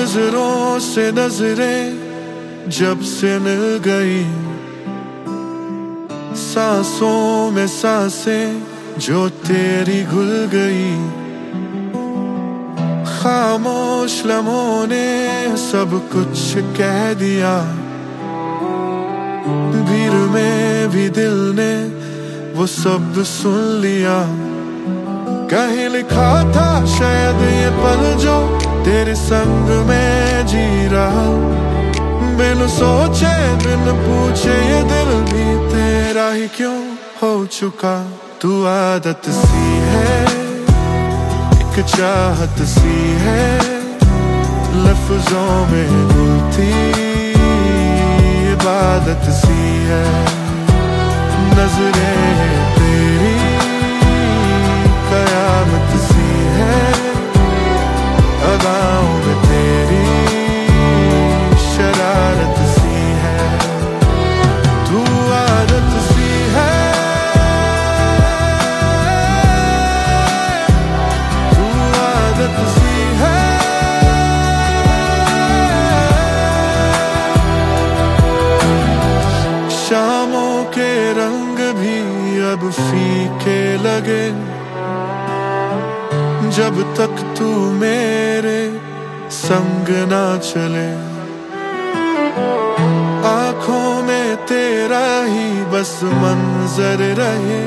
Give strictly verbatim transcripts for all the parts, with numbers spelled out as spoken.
नजरों से नजरें जब से मिल गई, सांसों में सांसें जो तेरी घुल गई, खामोश लम्हों ने सब कुछ कह दिया, भीड़ में भी दिल ने वो सब सुन लिया। कहीं लिखा था शायद ये पल जो तेरे संग में जी रहा, बिन सोचे बिन पूछे ये दिल भी तेरा ही क्यों हो चुका। तू आदत सी है, एक चाहत सी है, लफ्जों में घुलती इबादत सी है। नजरें तेरी कयामत सी है, अदाओं में तेरी शरारत सी है। तू आदत सी है, तू आदत सी है। शामों के रंग भी अब फीके लगे, जब तक तू मेरे संग ना चले। आंखों में तेरा ही बस मंजर रहे,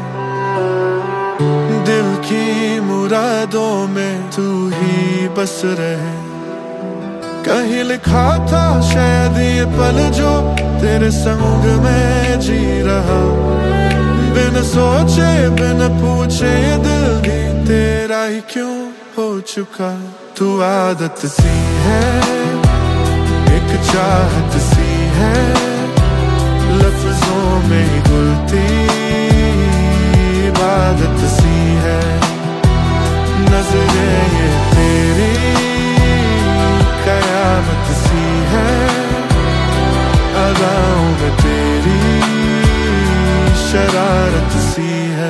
दिल की मुरादों में तू ही बस रहे। कहीं लिखा था शायद ये पल जो तेरे संग में जी रहा, बिन सोचे बिन पूछे दिल भी तेरा ही क्यों हो चुका। तू आदत सी है, एक चाहत सी है, लफ्जों में घुलती इबादत सी है। नजरें ये तेरी कयामत सी है, अदाओं में तेरी शरारत सी है।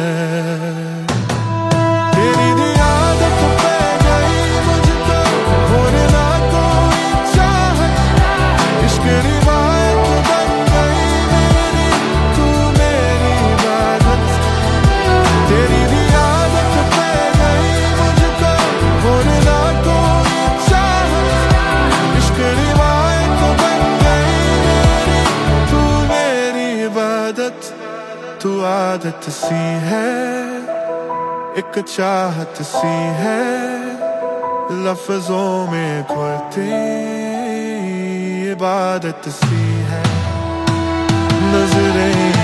तेरी दी आदत पे गई मुझको और ना कोई चाहत, इश्क रिवायत बन गई मेरी, तू मेरी इबादत। तेरी दी आदत पे गई मुझको और ना कोई चाहत, इश्क रिवायत बन गई मेरी, तू मेरी इबादत। तू आदत सी है, एक चाहत सी है, लफ्जों में घुलती इबादत सी है। नजरें